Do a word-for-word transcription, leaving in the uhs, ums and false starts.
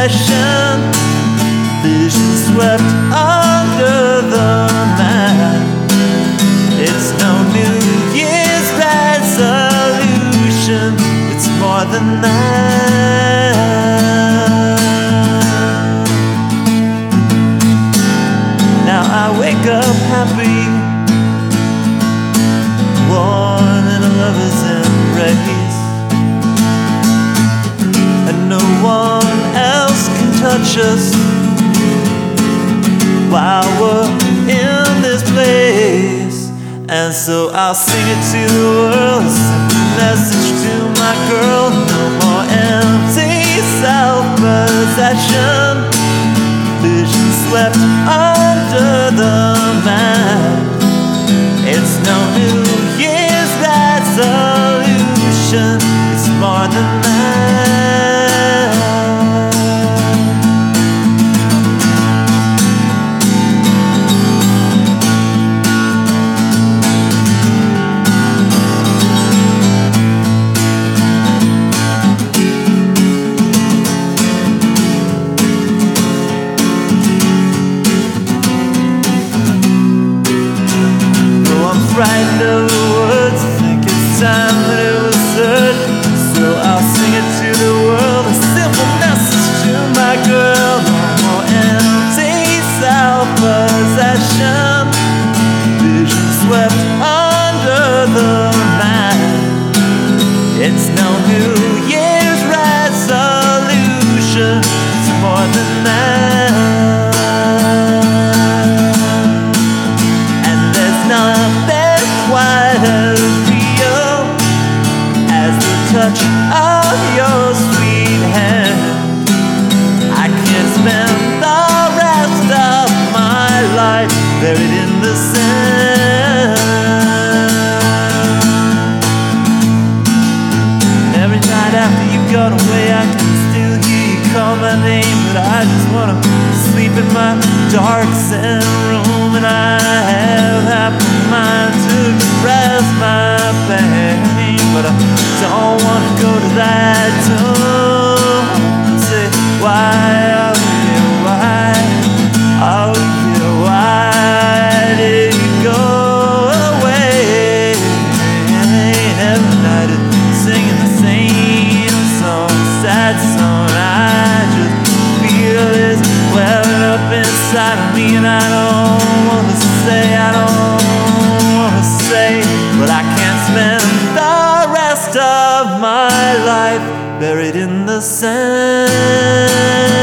possession, vision swept under the mat. It's no New Year's resolution, it's more than that. Now I wake up happy, warm in a lover's embrace, and no one else can touch us while we're in this place. And so I'll sing it to the world, a simple message to my girl: no more empty self-possession, vision swept under the mat. It's no New Year's resolution, it's more than that. Frightened of the words, I think it's time that it was heard. So I'll sing it to the world, a simple message to my girl: no more empty self-possession, vision swept under the mat. It's no New Year's resolution, it's more than that. And there's nothing quite as real as the touch of your sweet hand. I can't spend the rest of my life buried in the sand. Every night after you've gone away, I can still hear you call my name, but I just wanna sleep in my dark sand room, and I have half a mind to express my pain, but I don't wanna go to that tomb and say, why, oh yeah, why, oh yeah, why did you go away? Every night it's singing the same song, sad song. I just feel this welling up inside of me, and I don't wanna say, I don't wanna say, but I can't spend the rest of my life buried in the sand.